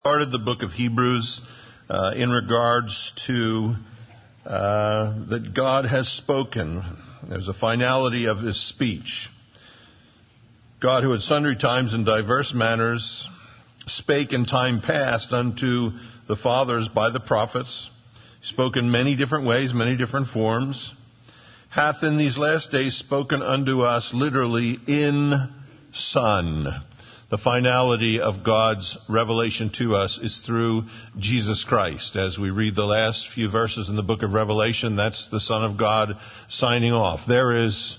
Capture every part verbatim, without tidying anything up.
Started the book of Hebrews uh, in regards to uh, that God has spoken. There's a finality of his speech. God, who at sundry times in diverse manners spake in time past unto the fathers by the prophets, spoke in many different ways, many different forms, hath in these last days spoken unto us literally in Son. The finality of God's revelation to us is through Jesus Christ. As we read the last few verses in the book of Revelation, that's the Son of God signing off. There is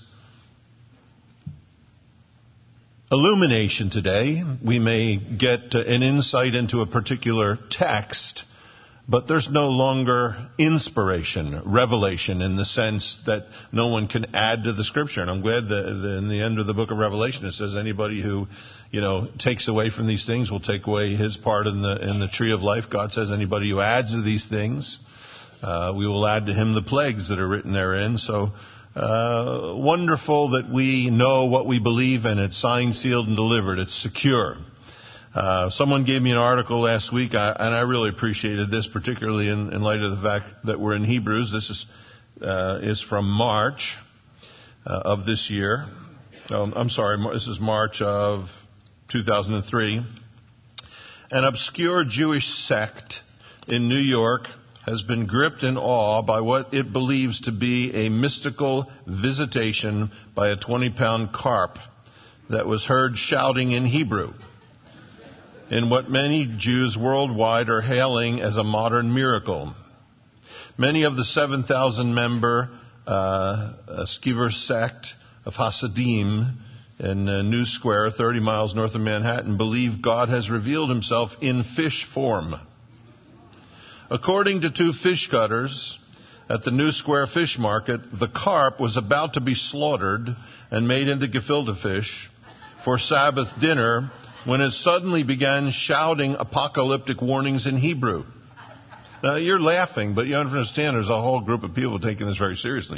illumination today. We may get an insight into a particular text, but there's no longer inspiration, revelation, in the sense that no one can add to the Scripture. And I'm glad that in the end of the book of Revelation it says anybody who, you know, takes away from these things will take away his part in the in the tree of life. God says anybody who adds to these things, uh, we will add to him the plagues that are written therein. So uh, wonderful that we know what we believe in. It's signed, sealed, and delivered. It's secure. Uh, someone gave me an article last week, I, and I really appreciated this, particularly in, in light of the fact that we're in Hebrews. This is uh, is from March uh, of this year. Um, I'm sorry, this is March of two thousand three. An obscure Jewish sect in New York has been gripped in awe by what it believes to be a mystical visitation by a twenty-pound carp that was heard shouting in Hebrew, in what many Jews worldwide are hailing as a modern miracle. Many of the seven thousand member uh, Skiver sect of Hasidim in uh, New Square, thirty miles north of Manhattan, believe God has revealed himself in fish form. According to two fish cutters at the New Square Fish Market, the carp was about to be slaughtered and made into gefilte fish for Sabbath dinner when it suddenly began shouting apocalyptic warnings in Hebrew. Now, you're laughing, but you understand there's a whole group of people taking this very seriously.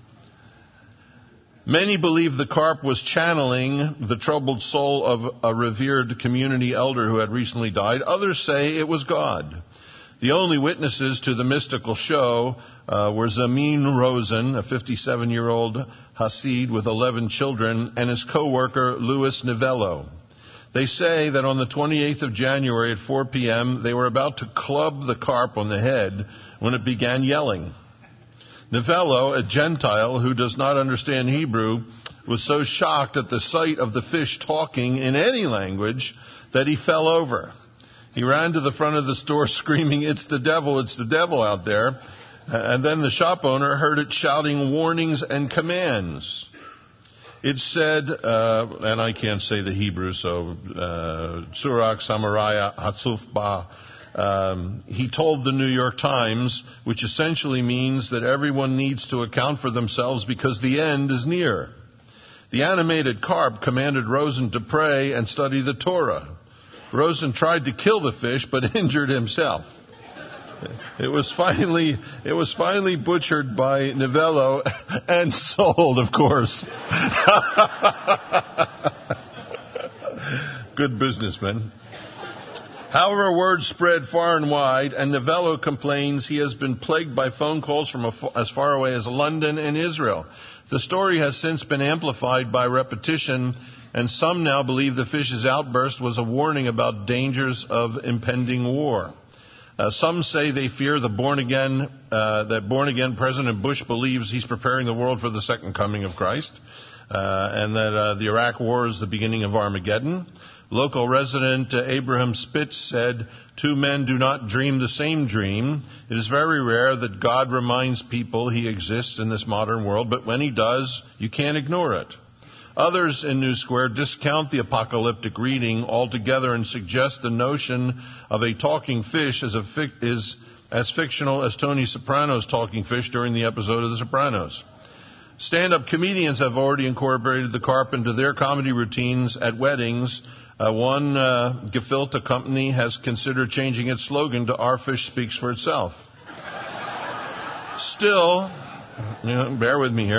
Many believe the carp was channeling the troubled soul of a revered community elder who had recently died. Others say it was God. The only witnesses to the mystical show uh, were Zamin Rosen, a fifty-seven-year-old Hasid with eleven children, and his co-worker Louis Novello. They say that on the twenty-eighth of January at four p.m., they were about to club the carp on the head when it began yelling. Novello, a Gentile who does not understand Hebrew, was so shocked at the sight of the fish talking in any language that he fell over. He ran to the front of the store screaming, "It's the devil, it's the devil out there." And then the shop owner heard it shouting warnings and commands. It said, uh, and I can't say the Hebrew, so uh, Surak Samaraya Hatzufba, um, he told the New York Times, which essentially means that everyone needs to account for themselves because the end is near. The animated carp commanded Rosen to pray and study the Torah. Rosen tried to kill the fish, but injured himself. It was finally, it was finally butchered by Novello and sold, of course. Good businessman. However, word spread far and wide, and Novello complains he has been plagued by phone calls from as far away as London and Israel. The story has since been amplified by repetition, and some now believe the fish's outburst was a warning about dangers of impending war. Uh, some say they fear the born-again, uh, that born-again President Bush believes he's preparing the world for the second coming of Christ, uh, and that uh, the Iraq war is the beginning of Armageddon. Local resident uh, Abraham Spitz said, "Two men do not dream the same dream. It is very rare that God reminds people he exists in this modern world, but when he does, you can't ignore it." Others in New Square discount the apocalyptic reading altogether and suggest the notion of a talking fish as, a fic- is as fictional as Tony Soprano's talking fish during the episode of The Sopranos. Stand-up comedians have already incorporated the carp into their comedy routines at weddings. Uh, one uh, gefilte company has considered changing its slogan to "Our fish speaks for itself." Still, you know, bear with me here.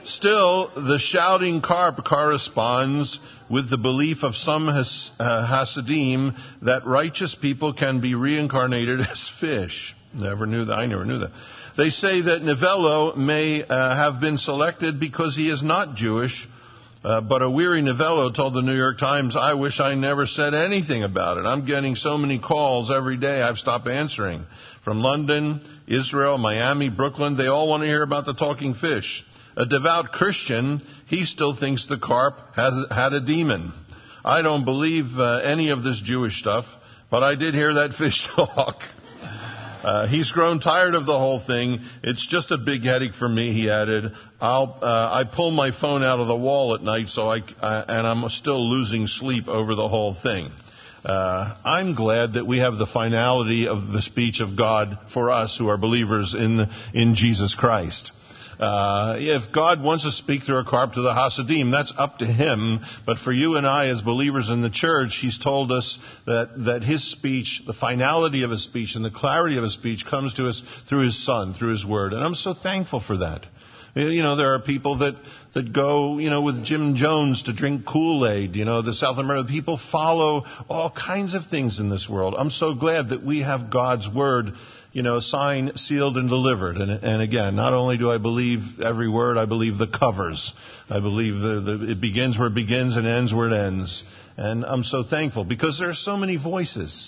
Still, the shouting carp corresponds with the belief of some has, uh, Hasidim that righteous people can be reincarnated as fish. Never knew that. I never knew that. They say that Novello may uh, have been selected because he is not Jewish, uh, but a weary Novello told the New York Times, "I wish I never said anything about it. I'm getting so many calls every day I've stopped answering. From London, Israel, Miami, Brooklyn, they all want to hear about the talking fish. A devout Christian, he still thinks the carp has had a demon. I don't believe uh, any of this Jewish stuff, but I did hear that fish talk." Uh, he's grown tired of the whole thing. It's just a big headache for me, he added. I'll, uh, I pull my phone out of the wall at night, so I, uh, and I'm still losing sleep over the whole thing. Uh, I'm glad that we have the finality of the speech of God for us who are believers in, in Jesus Christ. Uh, if God wants to speak through a carp to the Hasidim, that's up to Him. But for you and I as believers in the church, He's told us that, that His speech, the finality of His speech and the clarity of His speech comes to us through His Son, through His Word. And I'm so thankful for that. You know, there are people that, that go, you know, with Jim Jones to drink Kool-Aid. You know, the South American people follow all kinds of things in this world. I'm so glad that we have God's Word, you know, signed, sealed, and delivered. And, and again, not only do I believe every word, I believe the covers. I believe the, the, it begins where it begins and ends where it ends. And I'm so thankful because there are so many voices.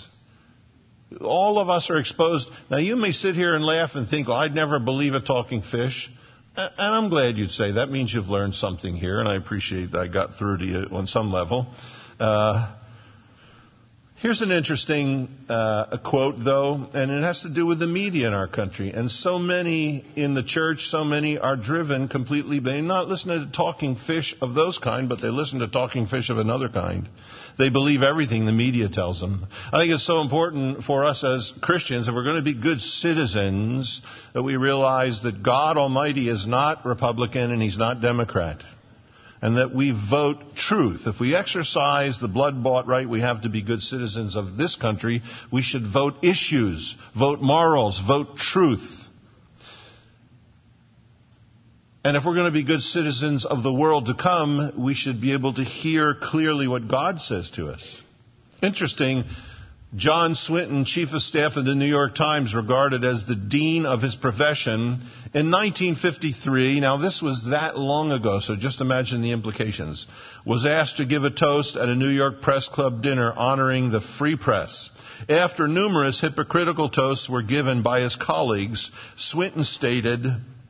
All of us are exposed. Now, you may sit here and laugh and think, oh, I'd never believe a talking fish. And I'm glad you'd say that. Means you've learned something here, and I appreciate that I got through to you on some level. Uh, Here's an interesting uh, quote, though, and it has to do with the media in our country. And so many in the church, so many are driven completely. They not listen to talking fish of those kind, but they listen to talking fish of another kind. They believe everything the media tells them. I think it's so important for us as Christians, if we're going to be good citizens, that we realize that God Almighty is not Republican and He's not Democrat. And that we vote truth. If we exercise the blood-bought right we have to be good citizens of this country, we should vote issues, vote morals, vote truth. And if we're going to be good citizens of the world to come, we should be able to hear clearly what God says to us. Interesting. John Swinton, chief of staff of the New York Times, regarded as the dean of his profession, in nineteen fifty-three, now this was that long ago, so just imagine the implications, was asked to give a toast at a New York Press Club dinner honoring the free press. After numerous hypocritical toasts were given by his colleagues, Swinton stated,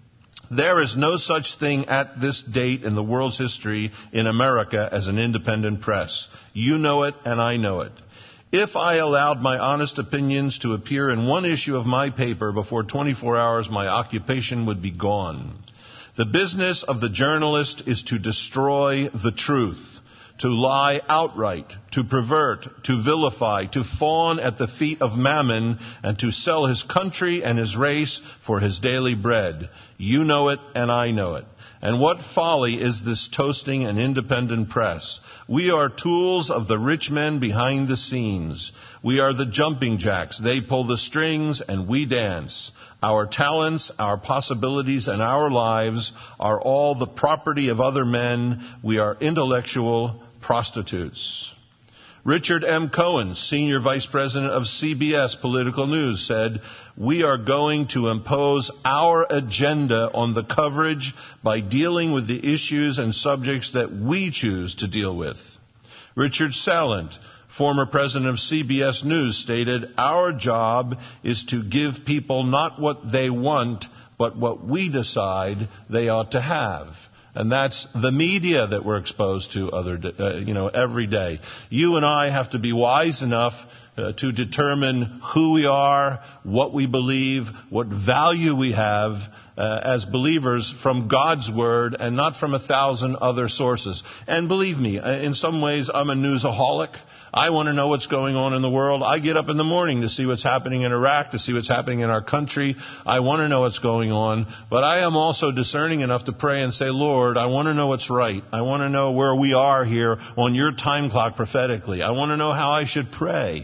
"There is no such thing at this date in the world's history in America as an independent press. You know it and I know it. If I allowed my honest opinions to appear in one issue of my paper before twenty-four hours, my occupation would be gone. The business of the journalist is to destroy the truth, to lie outright, to pervert, to vilify, to fawn at the feet of Mammon, and to sell his country and his race for his daily bread. You know it and I know it. And what folly is this toasting an independent press? We are tools of the rich men behind the scenes. We are the jumping jacks. They pull the strings and we dance. Our talents, our possibilities, and our lives are all the property of other men. We are intellectual prostitutes." Richard M. Cohen, senior vice president of C B S Political News, said, "We are going to impose our agenda on the coverage by dealing with the issues and subjects that we choose to deal with." Richard Salant, former president of C B S News, stated, "Our job is to give people not what they want, but what we decide they ought to have." And that's the media that we're exposed to other, uh, you know, every day. You and I have to be wise enough uh, to determine who we are, what we believe, what value we have uh, as believers from God's Word and not from a thousand other sources. And believe me, in some ways I'm a newsaholic. I want to know what's going on in the world. I get up in the morning to see what's happening in Iraq, to see what's happening in our country. I want to know what's going on. But I am also discerning enough to pray and say, Lord, I want to know what's right. I want to know where we are here on your time clock prophetically. I want to know how I should pray.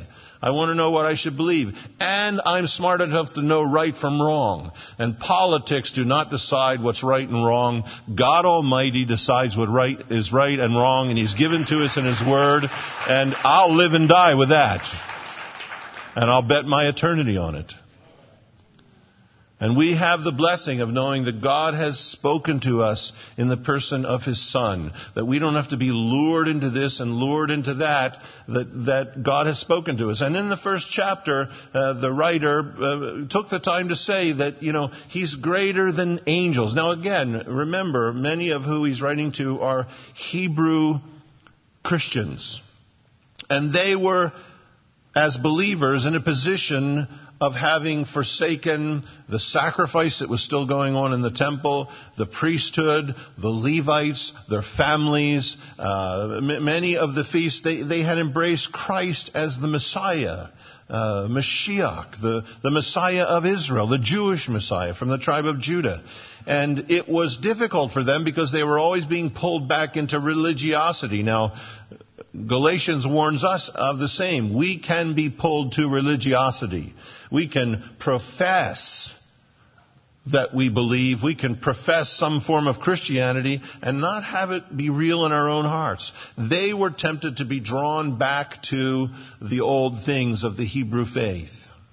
I want to know what I should believe. And I'm smart enough to know right from wrong. And politics do not decide what's right and wrong. God Almighty decides what right is right and wrong, and He's given to us in His Word. And I'll live and die with that. And I'll bet my eternity on it. And we have the blessing of knowing that God has spoken to us in the person of His Son. That we don't have to be lured into this and lured into that, that, that God has spoken to us. And in the first chapter, uh, the writer uh, took the time to say that, you know, He's greater than angels. Now again, remember, many of who He's writing to are Hebrew Christians. And they were, as believers, in a position of having forsaken the sacrifice that was still going on in the temple, the priesthood, the Levites, their families, uh, m- many of the feasts, they, they had embraced Christ as the Messiah, uh, Mashiach, the, the Messiah of Israel, the Jewish Messiah from the tribe of Judah. And it was difficult for them because they were always being pulled back into religiosity. Now, Galatians warns us of the same. We can be pulled to religiosity. We can profess that we believe. We can profess some form of Christianity and not have it be real in our own hearts. They were tempted to be drawn back to the old things of the Hebrew faith.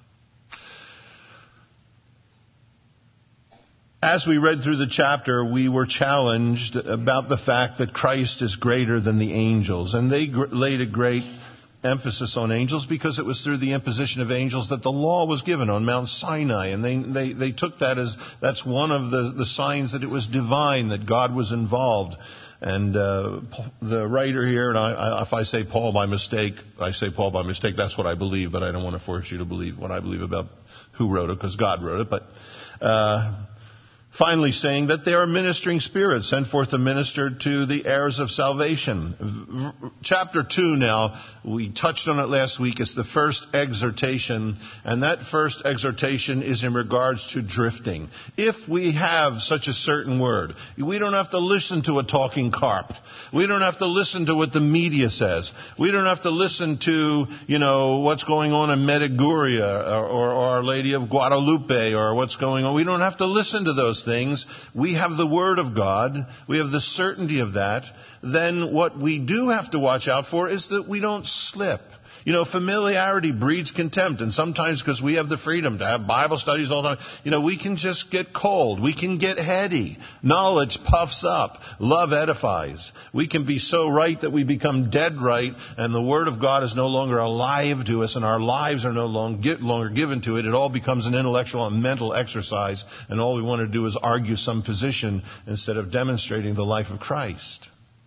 As we read through the chapter, we were challenged about the fact that Christ is greater than the angels. And they gr- laid a great emphasis on angels because it was through the imposition of angels that the law was given on Mount Sinai. And they, they, they took that as, that's one of the, the signs that it was divine, that God was involved. And uh, the writer here, and I, I, if I say Paul by mistake, I say Paul by mistake, that's what I believe, but I don't want to force you to believe what I believe about who wrote it, because God wrote it. But uh finally saying that they are ministering spirits sent forth to minister to the heirs of salvation. Chapter two now, we touched on it last week. It's the first exhortation, and that first exhortation is in regards to drifting. If we have such a certain word, we don't have to listen to a talking carp. We don't have to listen to what the media says. We don't have to listen to, you know, what's going on in Medjugorje or, or, or Our Lady of Guadalupe or what's going on. We don't have to listen to those things. We have the Word of God. We have the certainty of that. Then what we do have to watch out for is that we don't slip. You know, familiarity breeds contempt, and sometimes because we have the freedom to have Bible studies all the time, you know, we can just get cold. We can get heady. Knowledge puffs up. Love edifies. We can be so right that we become dead right, and the Word of God is no longer alive to us, and our lives are no longer given to it. It all becomes an intellectual and mental exercise, and all we want to do is argue some position instead of demonstrating the life of Christ.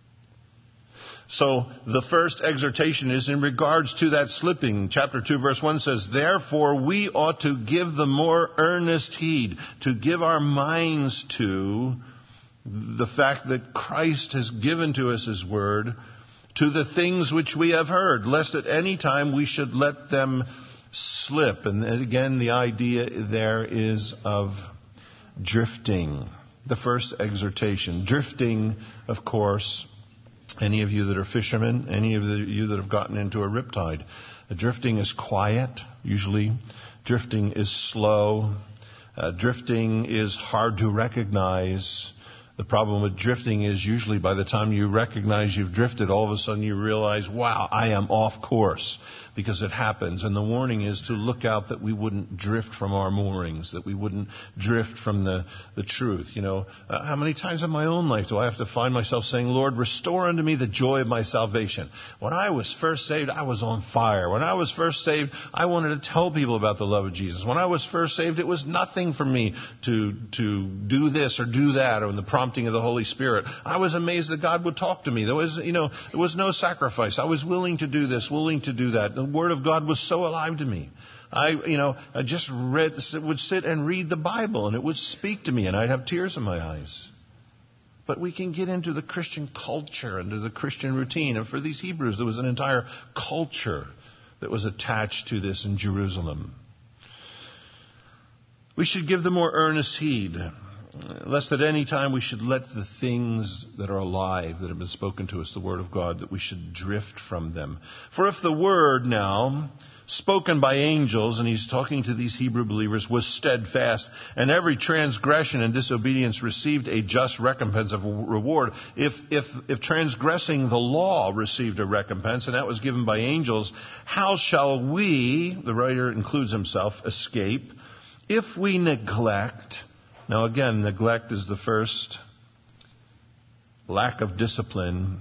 So the first exhortation is in regards to that slipping. Chapter two, verse one says, "Therefore we ought to give the more earnest heed," to give our minds to the fact that Christ has given to us His Word, "to the things which we have heard, lest at any time we should let them slip." And again, the idea there is of drifting. The first exhortation. Drifting, of course, any of you that are fishermen, any of the, you that have gotten into a riptide, drifting is quiet, usually. Drifting is slow. Uh, drifting is hard to recognize. The problem with drifting is usually by the time you recognize you've drifted, all of a sudden you realize, wow, I am off course, because it happens. And the warning is to look out that we wouldn't drift from our moorings, that we wouldn't drift from the, the truth. You know, uh, how many times in my own life do I have to find myself saying, "Lord, restore unto me the joy of my salvation." When I was first saved, I was on fire. When I was first saved, I wanted to tell people about the love of Jesus. When I was first saved, it was nothing for me to, to do this or do that, or in the prompting of the Holy Spirit. I was amazed that God would talk to me. There was, you know, there was no sacrifice. I was willing to do this, willing to do that. The Word of God was so alive to me. I, you know, I just read, would sit and read the Bible, and it would speak to me, and I'd have tears in my eyes. But we can get into the Christian culture, into the Christian routine. And for these Hebrews, there was an entire culture that was attached to this in Jerusalem. We should give the more earnest heed. lest at any time we should let the things that are alive, that have been spoken to us, the Word of God, that we should drift from them. For if the Word now, spoken by angels, and he's talking to these Hebrew believers, was steadfast, and every transgression and disobedience received a just recompense of reward. If, if, if transgressing the law received a recompense, and that was given by angels, how shall we, the writer includes himself, escape if we neglect? Now again, neglect is the first lack of discipline.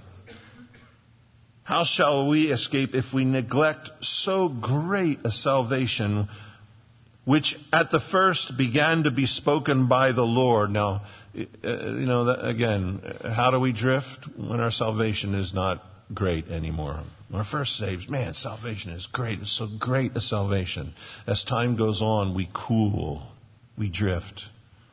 How shall we escape if we neglect so great a salvation, which at the first began to be spoken by the Lord? Now, you know, that, again, how do we drift when our salvation is not great anymore? When we're first saved, man, salvation is great. It's so great a salvation. As time goes on, we cool, we drift.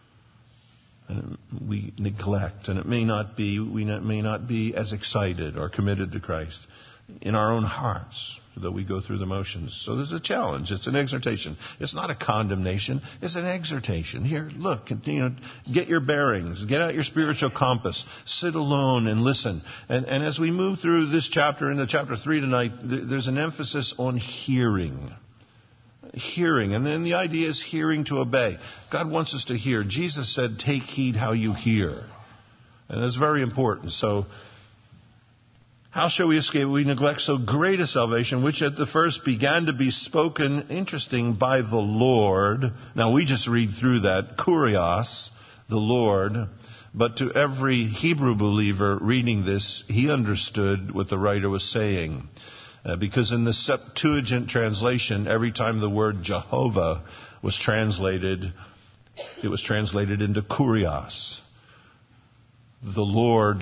And we neglect, and it may not be, we may not be as excited or committed to Christ in our own hearts, though we go through the motions. So there's a challenge. It's an exhortation. It's not a condemnation. It's an exhortation. Here, look, you know, get your bearings. Get out your spiritual compass. Sit alone and listen. And, and as we move through this chapter, into chapter three tonight, there's an emphasis on hearing. Hearing. And then the idea is hearing to obey. God wants us to hear. Jesus said, take heed how you hear. And it's very important. So, how shall we escape? We neglect so great a salvation, which at the first began to be spoken, interesting, by the Lord. Now, we just read through that, kurios, the Lord. But to every Hebrew believer reading this, he understood what the writer was saying. Uh, because in the Septuagint translation, every time the word Jehovah was translated, it was translated into kurios. The Lord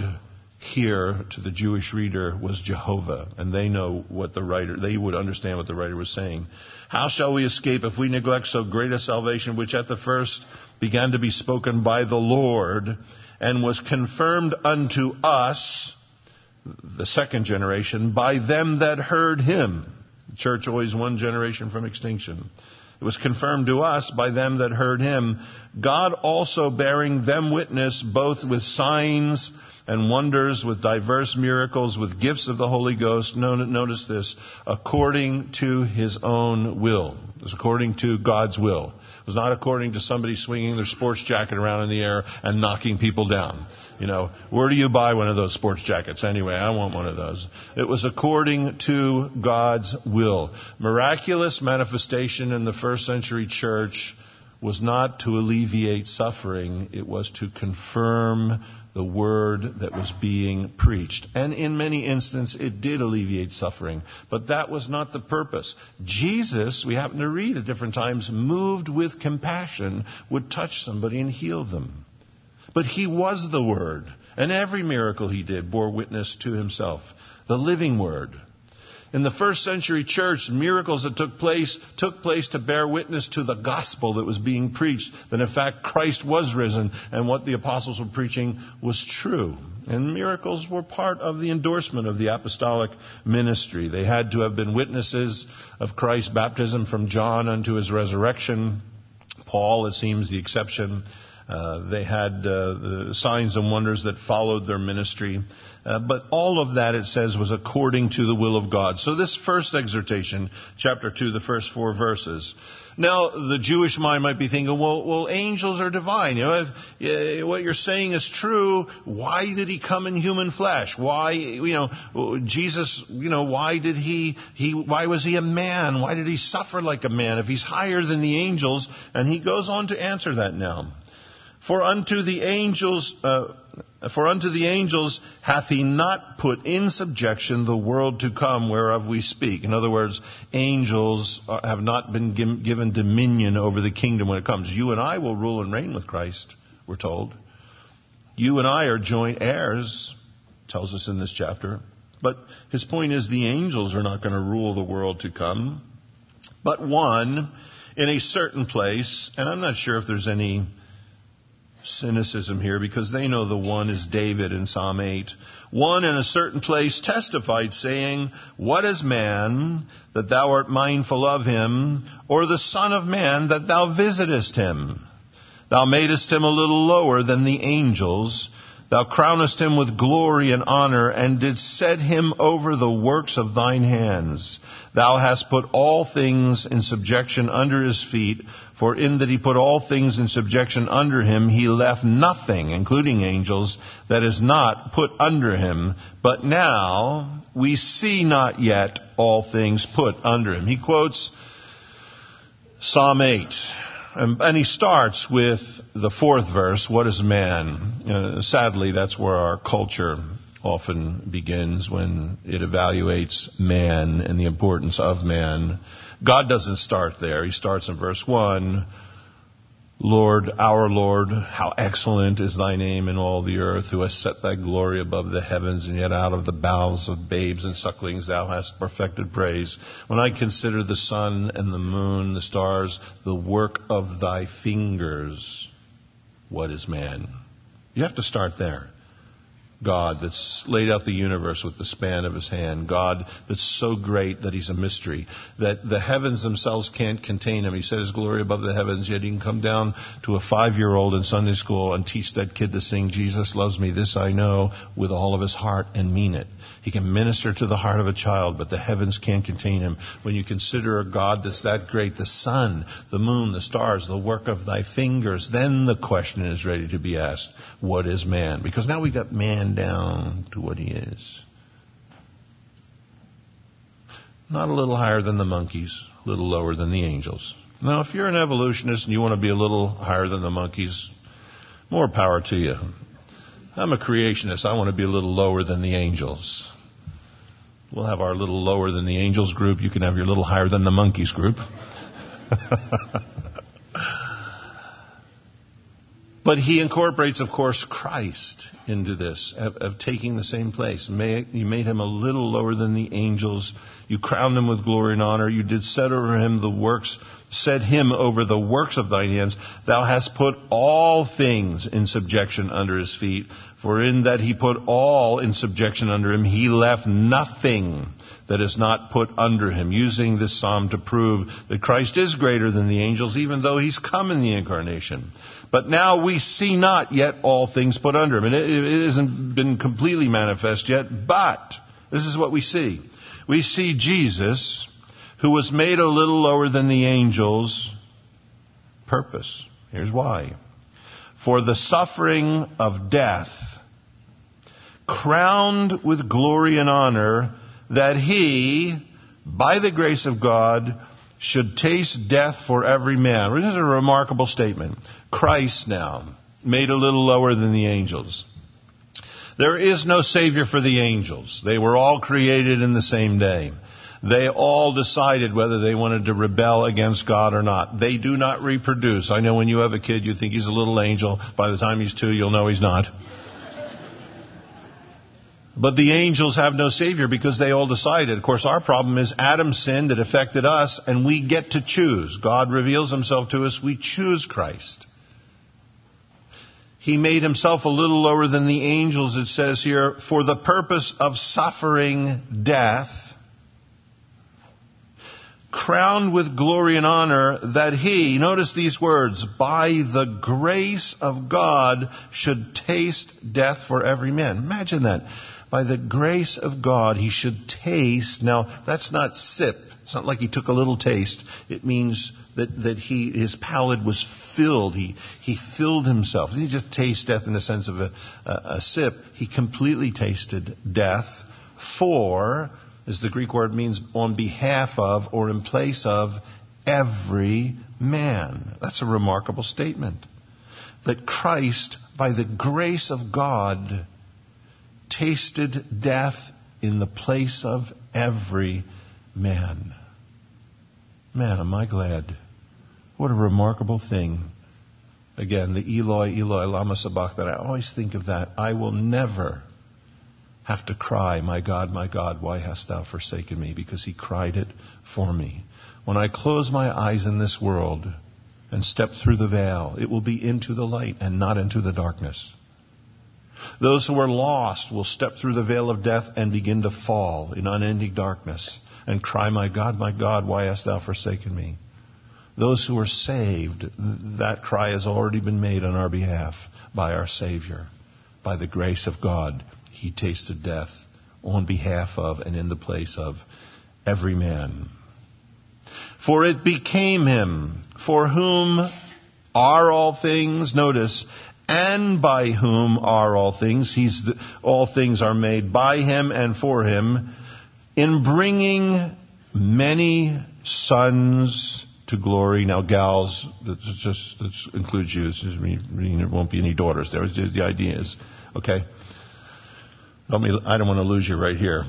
here to the Jewish reader was Jehovah, and they know what the writer, they would understand what the writer was saying. How shall we escape if we neglect so great a salvation, which at the first began to be spoken by the Lord, and was confirmed unto us, the second generation, by them that heard him. The church always one generation from extinction. It was confirmed to us by them that heard him. God also bearing them witness, both with signs and wonders, with diverse miracles, with gifts of the Holy Ghost. Notice this, according to his own will. It was according to God's will. It was not according to somebody swinging their sports jacket around in the air and knocking people down. You know, where do you buy one of those sports jackets anyway? I want one of those. It was according to God's will. Miraculous manifestation in the first century church was not to alleviate suffering. It was to confirm the word that was being preached. And in many instances, it did alleviate suffering. But that was not the purpose. Jesus, we happen to read at different times, moved with compassion, would touch somebody and heal them. But he was the Word, and every miracle he did bore witness to himself, the living Word. In the first century church, miracles that took place took place to bear witness to the gospel that was being preached, that in fact Christ was risen and what the apostles were preaching was true. And miracles were part of the endorsement of the apostolic ministry. They had to have been witnesses of Christ's baptism from John unto his resurrection. Paul, it seems, the exception. Uh, they had uh, the signs and wonders that followed their ministry. Uh, but all of that, it says, was according to the will of God. So this first exhortation, chapter two, the first four verses. Now, the Jewish mind might be thinking, well, well, angels are divine. You know, if uh, what you're saying is true, why did he come in human flesh? Why, you know, Jesus, you know, why did he, he, why was he a man? Why did he suffer like a man if he's higher than the angels? And he goes on to answer that now. For unto the angels, uh, for unto the angels hath he not put in subjection the world to come whereof we speak. In other words, angels are, have not been given, given dominion over the kingdom when it comes. You and I will rule and reign with Christ, we're told. You and I are joint heirs, tells us in this chapter. But his point is the angels are not going to rule the world to come. But one in a certain place, and I'm not sure if there's any cynicism here, because they know the one is David in Psalm eight. One in a certain place testified, saying, what is man that thou art mindful of him, or the son of man that thou visitest him? Thou madest him a little lower than the angels. Thou crownest him with glory and honor, and didst set him over the works of thine hands. Thou hast put all things in subjection under his feet, for in that he put all things in subjection under him, he left nothing, including angels, that is not put under him. But now we see not yet all things put under him. He quotes Psalm eight. And he starts with the fourth verse, what is man? Uh, sadly, that's where our culture often begins when it evaluates man and the importance of man. God doesn't start there. He starts in verse one. Lord, our Lord, how excellent is thy name in all the earth, who has set thy glory above the heavens, and yet out of the bowels of babes and sucklings thou hast perfected praise. When I consider the sun and the moon, the stars, the work of thy fingers, what is man? You have to start there. God that's laid out the universe with the span of his hand. God that's so great that he's a mystery, that the heavens themselves can't contain him. He set his glory above the heavens, yet he can come down to a five-year-old in Sunday school and teach that kid to sing, Jesus loves me, this I know, with all of his heart and mean it. He can minister to the heart of a child, but the heavens can't contain him. When you consider a God that's that great, the sun, the moon, the stars, the work of thy fingers, then the question is ready to be asked, what is man? Because now we got man down to what he is. Not a little higher than the monkeys, a little lower than the angels. Now, if you're an evolutionist and you want to be a little higher than the monkeys, more power to you. I'm a creationist. I want to be a little lower than the angels. We'll have our little lower than the angels group. You can have your little higher than the monkeys group. But he incorporates, of course, Christ into this, of, of taking the same place. You made him a little lower than the angels. You crowned him with glory and honor. You did set over him the works, set him over the works of thine hands. Thou hast put all things in subjection under his feet. For in that he put all in subjection under him, he left nothing that is not put under him. Using this psalm to prove that Christ is greater than the angels, even though he's come in the incarnation. But now we see not yet all things put under him. And it, it hasn't been completely manifest yet, but this is what we see. We see Jesus, who was made a little lower than the angels, purpose. Here's why. For the suffering of death, crowned with glory and honor, that he, by the grace of God, should taste death for every man. This is a remarkable statement. Christ now, made a little lower than the angels. There is no Savior for the angels. They were all created in the same day. They all decided whether they wanted to rebel against God or not. They do not reproduce. I know when you have a kid, you think he's a little angel. By the time he's two, you'll know he's not. But the angels have no Savior because they all decided. Of course, our problem is Adam sinned. It affected us, and we get to choose. God reveals himself to us. We choose Christ. He made himself a little lower than the angels, it says here, for the purpose of suffering death, crowned with glory and honor, that he, notice these words, by the grace of God should taste death for every man. Imagine that. By the grace of God, he should taste. Now, that's not sip. It's not like he took a little taste. It means that, that he, his palate was filled. He, he filled himself. He didn't just taste death in the sense of a, a, a sip. He completely tasted death for, as the Greek word means, on behalf of or in place of every man. That's a remarkable statement. That Christ, by the grace of God, tasted death in the place of every man. Man, am I glad. What a remarkable thing. Again, the Eloi, Eloi, lama sabachthani. I always think of that. I will never have to cry, my God, my God, why hast thou forsaken me? Because he cried it for me. When I close my eyes in this world and step through the veil, it will be into the light and not into the darkness. Those who are lost will step through the veil of death and begin to fall in unending darkness and cry, my God, my God, why hast thou forsaken me? those who are saved, that cry has already been made on our behalf by our Savior. By the grace of God, he tasted death on behalf of and in the place of every man. For it became him, for whom are all things, notice, and by whom are all things. He's the, all things are made by him and for him, in bringing many sons to glory. Now, gals, that's just that includes you. It's just, there won't be any daughters there. The idea is, okay. Let me, I don't want to lose you right here.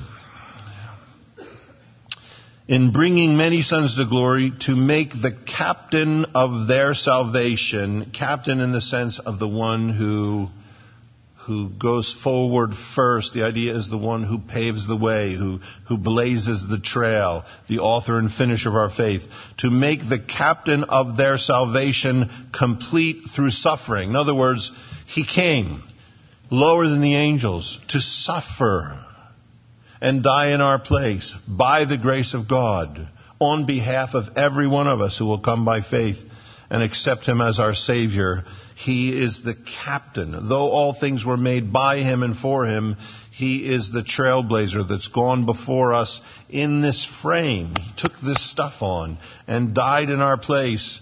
In bringing many sons to glory, to make the captain of their salvation, captain in the sense of the one who who goes forward first. The idea is the one who paves the way, who, who blazes the trail, the author and finisher of our faith. To make the captain of their salvation complete through suffering. In other words, he came lower than the angels to suffer and die in our place by the grace of God on behalf of every one of us who will come by faith and accept him as our Savior. He is the captain. Though all things were made by him and for him, he is the trailblazer that's gone before us in this frame. He took this stuff on and died in our place,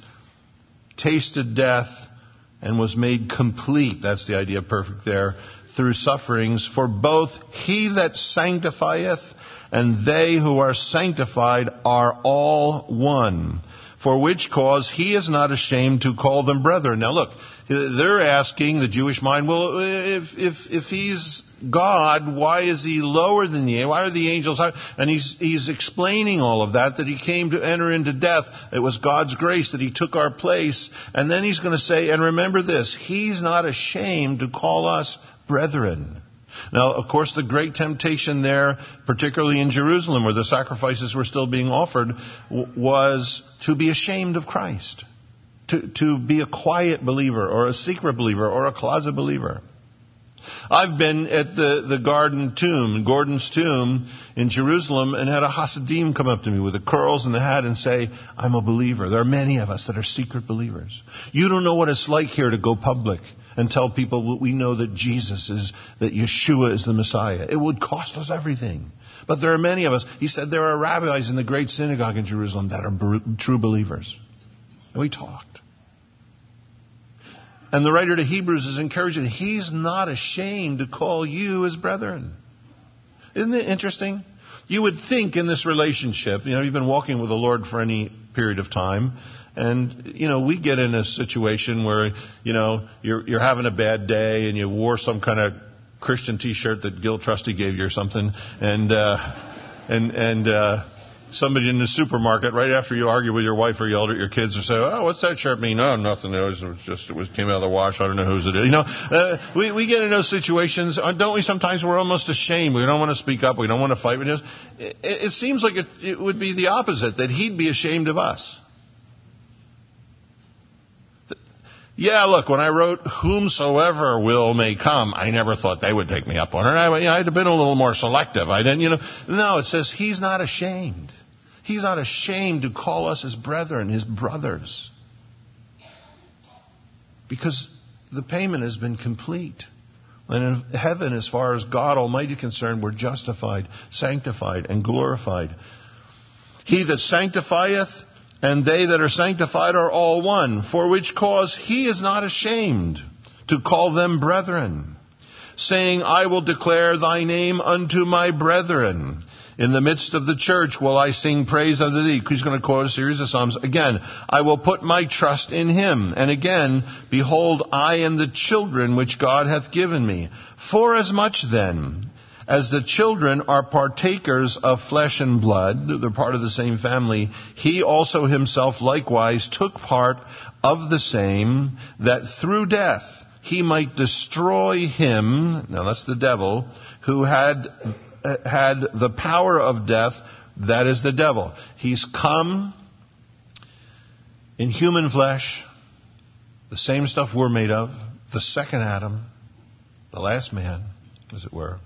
tasted death, and was made complete. That's the idea of perfect there. Through sufferings, for both he that sanctifieth and they who are sanctified are all one. For which cause he is not ashamed to call them brethren. Now look, they're asking, the Jewish mind, well, if if if he's God, why is he lower than the angels? Why are the angels higher? And he's he's explaining all of that, that he came to enter into death. It was God's grace that he took our place. And then he's going to say, and remember this, he's not ashamed to call us brethren. Now, of course, the great temptation there, particularly in Jerusalem, where the sacrifices were still being offered, w- was to be ashamed of Christ. To, to be a quiet believer, or a secret believer, or a closet believer. I've been at the, the garden tomb, Gordon's tomb in Jerusalem, and had a Hasidim come up to me with the curls and the hat and say, I'm a believer. There are many of us that are secret believers. You don't know what it's like here to go public and tell people we know that Jesus is, that Yeshua is the Messiah. It would cost us everything. But there are many of us. He said there are rabbis in the great synagogue in Jerusalem that are b- true believers. And we talked. And the writer to Hebrews is encouraging, he's not ashamed to call you his brethren. Isn't it interesting? You would think in this relationship, you know, you've been walking with the Lord for any period of time, and, you know, we get in a situation where, you know, you're, you're having a bad day and you wore some kind of Christian t-shirt that Gil Trusty gave you or something, and, uh, and, and, uh, somebody in the supermarket, right after you argue with your wife or yelled at your kids, or say, "Oh, what's that shirt mean?" "Oh, nothing. It was, it was just it was came out of the wash. I don't know whose it is." You know, uh, we we get in those situations, don't we? Sometimes we're almost ashamed. We don't want to speak up. We don't want to fight. It, it, it seems like it, it would be the opposite, that he'd be ashamed of us. Yeah, look, when I wrote, "Whomsoever will may come," I never thought they would take me up on it. I, you know, I'd have been a little more selective. I didn't, you know. No, it says he's not ashamed. He's not ashamed to call us his brethren, his brothers. Because the payment has been complete. And in heaven, as far as God Almighty is concerned, we're justified, sanctified, and glorified. He that sanctifieth and they that are sanctified are all one, for which cause he is not ashamed to call them brethren, saying, I will declare thy name unto my brethren. In the midst of the church will I sing praise unto thee. He's going to quote a series of Psalms. Again, I will put my trust in him. And again, behold, I and the children which God hath given me. Forasmuch then as the children are partakers of flesh and blood, they're part of the same family, he also himself likewise took part of the same, that through death he might destroy him, now that's the devil, who had had the power of death, that is the devil. He's come in human flesh, the same stuff we're made of, the second Adam, the last man, as it were,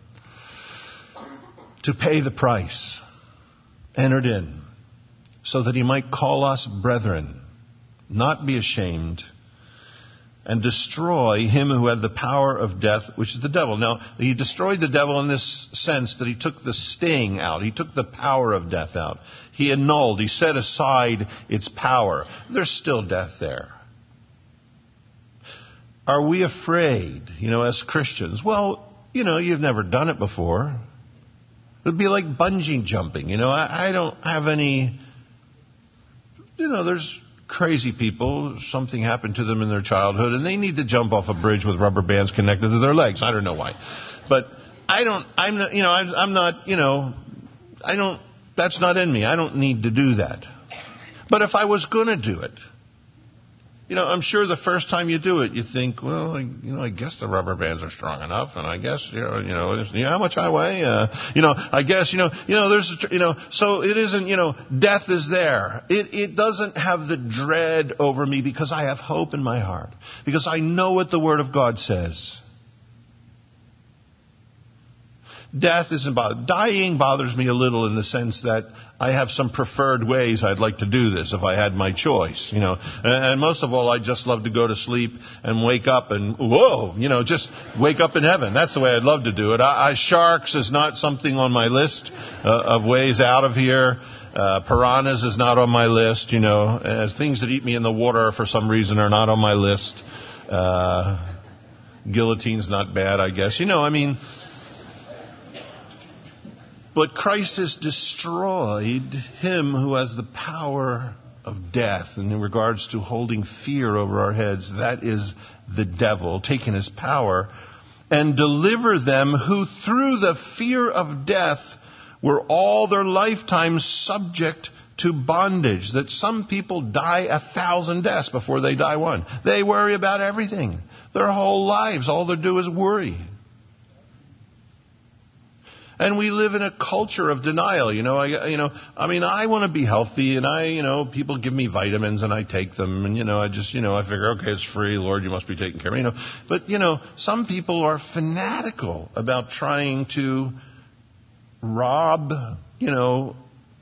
to pay the price, entered in, so that he might call us brethren. not be ashamed, and destroy him who had the power of death, which is the devil. Now, he destroyed the devil in this sense that he took the sting out. He took the power of death out. He annulled, he set aside its power. There's still death there. Are we afraid, you know, as Christians? Well, you know, you've never done it before. It would be like bungee jumping. You know, I, I don't have any, you know, there's crazy people, something happened to them in their childhood, and they need to jump off a bridge with rubber bands connected to their legs. I don't know why. But I don't, I'm not, you know, I'm, I'm not, you know, I don't, that's not in me. I don't need to do that. But if I was going to do it, you know, I'm sure the first time you do it, you think, well, you know, I guess the rubber bands are strong enough, and I guess, you know, you know, you know how much I weigh, uh, you know, I guess, you know, you know, there's, you know, so it isn't, you know, death is there. It, it doesn't have the dread over me because I have hope in my heart, because I know what the Word of God says. Death isn't bothered. Dying bothers me a little in the sense that I have some preferred ways I'd like to do this if I had my choice, you know. And, and most of all, I just love to go to sleep and wake up and, whoa, you know, just wake up in heaven. That's the way I'd love to do it. I, I, sharks is not something on my list uh, of ways out of here. Uh, piranhas is not on my list, you know. As things that eat me in the water for some reason are not on my list. Uh, guillotine's not bad, I guess. You know, I mean... But Christ has destroyed him who has the power of death. And in regards to holding fear over our heads, that is the devil, taking his power, and deliver them who through the fear of death were all their lifetimes subject to bondage. That some people die a thousand deaths before they die one. They worry about everything. Their whole lives, all they do is worry. And we live in a culture of denial. You know, I, you know, I mean, I want to be healthy, and I, you know, people give me vitamins, and I take them, and you know, I just, you know, I figure, okay, it's free, Lord, you must be taking care of me. You know, but you know, some people are fanatical about trying to rob, you know,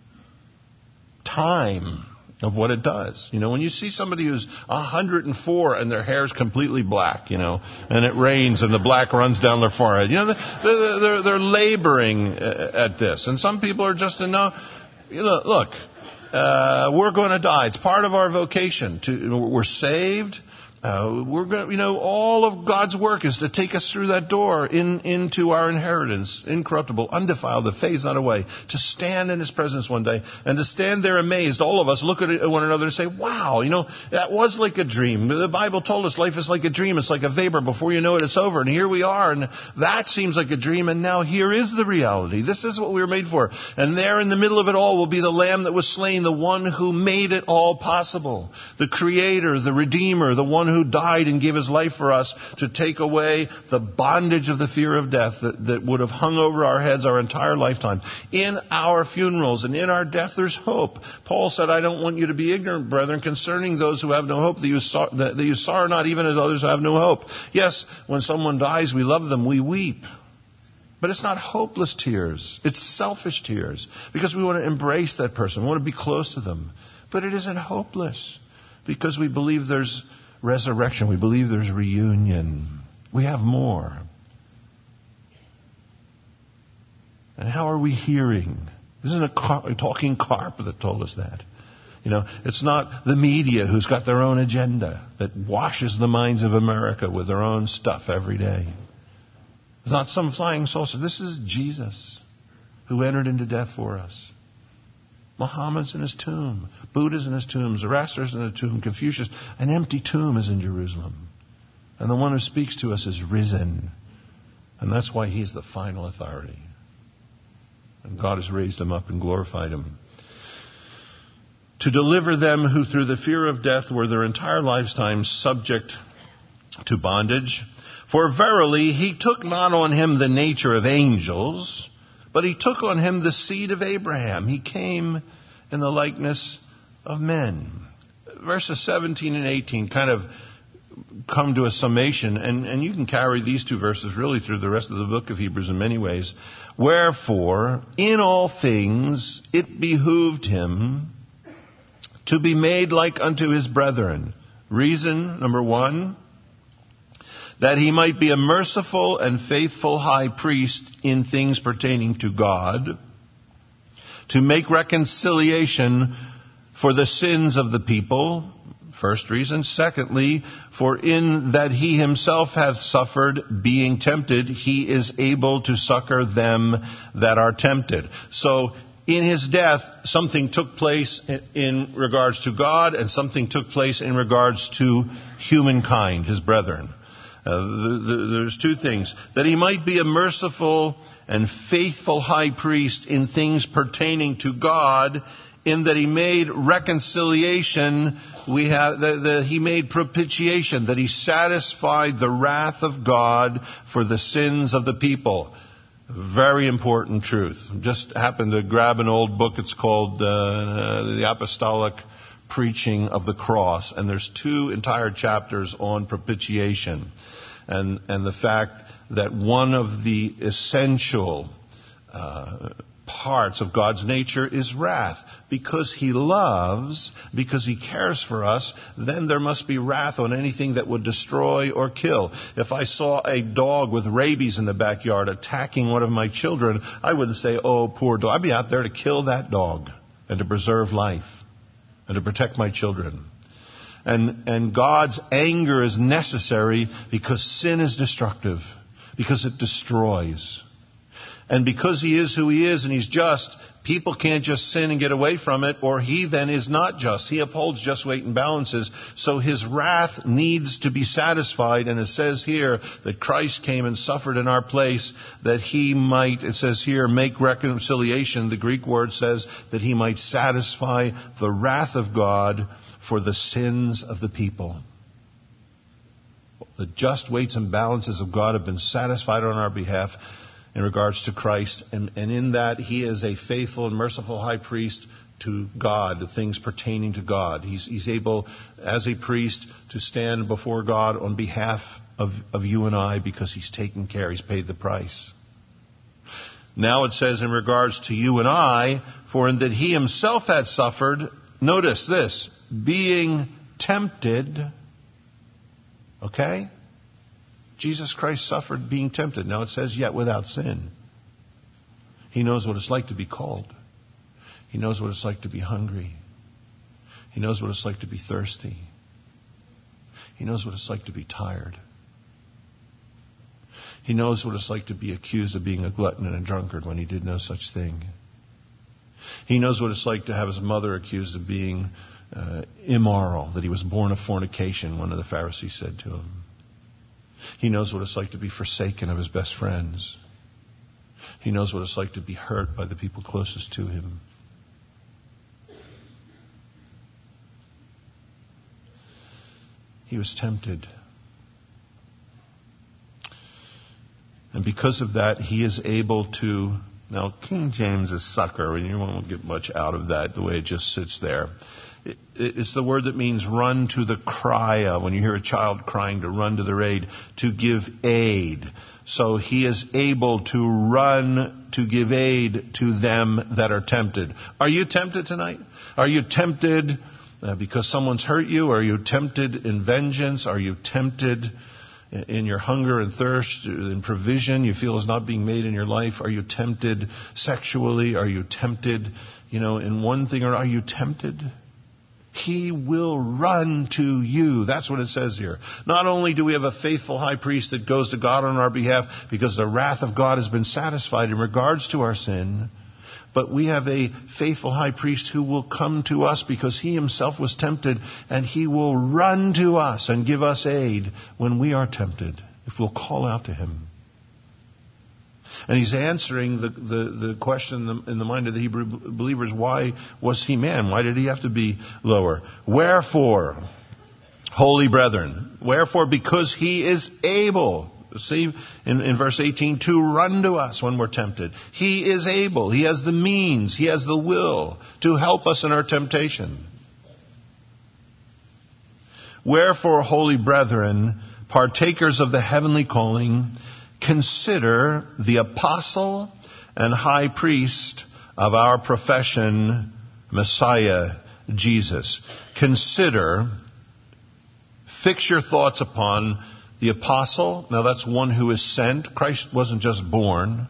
time of what it does. You know, when you see somebody who's one hundred four and their hair's completely black, you know, and it rains and the black runs down their forehead, you know, they're, they're, they're laboring at this. And some people are just, no, you know, look, uh, we're going to die. It's part of our vocation. To, we're saved. Uh, we're going, you know, all of God's work is to take us through that door in, into our inheritance, incorruptible, undefiled, that fades not away, to stand in His presence one day, and to stand there amazed. All of us look at one another and say, wow, you know, that was like a dream. The Bible told us life is like a dream. It's like a vapor. Before you know it, it's over. And here we are. And that seems like a dream. And now here is the reality. This is what we were made for. And there in the middle of it all will be the Lamb that was slain, the one who made it all possible, the Creator, the Redeemer, the one who died and gave his life for us to take away the bondage of the fear of death that, that would have hung over our heads our entire lifetime. In our funerals and in our death, there's hope. Paul said, I don't want you to be ignorant, brethren, concerning those who have no hope, that you, sor- that you sorrow not even as others who have no hope. Yes, when someone dies, we love them, we weep. But it's not hopeless tears. It's selfish tears, because we want to embrace that person. We want to be close to them. But it isn't hopeless, because we believe there's resurrection. We believe there's reunion. We have more. And how are we hearing? Isn't it a talking carp that told us that? You know, it's not the media who's got their own agenda that washes the minds of America with their own stuff every day. It's not some flying saucer. This is Jesus who entered into death for us. Muhammad's in his tomb. Buddha's in his tomb. Zoroaster's in the tomb. Confucius. An empty tomb is in Jerusalem. And the one who speaks to us is risen. And that's why he's the final authority. And God has raised him up and glorified him. To deliver them who through the fear of death were their entire lifetime subject to bondage. For verily he took not on him the nature of angels, but he took on him the seed of Abraham. He came in the likeness of men. Verses seventeen and eighteen kind of come to a summation, and, and you can carry these two verses really through the rest of the book of Hebrews in many ways. Wherefore, in all things it behooved him to be made like unto his brethren. Reason, number one, that he might be a merciful and faithful high priest in things pertaining to God, to make reconciliation for the sins of the people. First reason. Secondly, for in that he himself hath suffered, being tempted, he is able to succor them that are tempted. So, in his death, something took place in regards to God, and something took place in regards to humankind, his brethren. Uh, the, the, there's two things. That he might be a merciful and faithful high priest in things pertaining to God, in that he made reconciliation, we have the, the, he made propitiation, that he satisfied the wrath of God for the sins of the people. Very important truth. Just happened to grab an old book. It's called uh, The Apostolic Preaching of the Cross, and there's two entire chapters on propitiation, and and the fact that one of the essential uh, parts of God's nature is wrath. Because he loves, because he cares for us, then there must be wrath on anything that would destroy or kill. If I saw a dog with rabies in the backyard attacking one of my children, I wouldn't say, oh, poor dog. I'd be out there to kill that dog and to preserve life and to protect my children. And, and God's anger is necessary because sin is destructive, because it destroys. And because he is who he is and he's just, people can't just sin and get away from it, or he then is not just. He upholds just weight and balances. So his wrath needs to be satisfied. And it says here that Christ came and suffered in our place that he might, it says here, make reconciliation. The Greek word says that he might satisfy the wrath of God for the sins of the people. The just weights and balances of God have been satisfied on our behalf in regards to Christ, and, and in that he is a faithful and merciful high priest to God, the things pertaining to God. He's, he's able, as a priest, to stand before God on behalf of, of you and I because he's taken care, he's paid the price. Now it says in regards to you and I, for in that he himself had suffered, notice this, being tempted, okay? Jesus Christ suffered being tempted. Now it says, yet without sin. He knows what it's like to be cold. He knows what it's like to be hungry. He knows what it's like to be thirsty. He knows what it's like to be tired. He knows what it's like to be accused of being a glutton and a drunkard when he did no such thing. He knows what it's like to have his mother accused of being uh, immoral, that he was born of fornication, one of the Pharisees said to him. He knows what it's like to be forsaken of his best friends. He knows what it's like to be hurt by the people closest to him. He was tempted. And because of that, he is able to... Now, King James is succor, and you won't get much out of that, the way it just sits there. It, it's the word that means run to the cry of. When you hear a child crying, to run to their aid, to give aid. So he is able to run to give aid to them that are tempted. Are you tempted tonight? Are you tempted uh, because someone's hurt you? Are you tempted in vengeance? Are you tempted in your hunger and thirst, in provision you feel is not being made in your life? Are you tempted sexually? Are you tempted, you know, in one thing? Or are you tempted? He will run to you. That's what it says here. Not only do we have a faithful high priest that goes to God on our behalf because the wrath of God has been satisfied in regards to our sin, but we have a faithful high priest who will come to us because he himself was tempted, and he will run to us and give us aid when we are tempted, if we'll call out to him. And he's answering the, the, the question in the, in the mind of the Hebrew believers, why was he man? Why did he have to be lower? Wherefore, holy brethren, wherefore, because he is able, see in, in verse eighteen, to run to us when we're tempted. He is able, he has the means, he has the will to help us in our temptation. Wherefore, holy brethren, partakers of the heavenly calling, consider the apostle and high priest of our profession, Messiah, Jesus. Consider, fix your thoughts upon the apostle. Now that's one who is sent. Christ wasn't just born.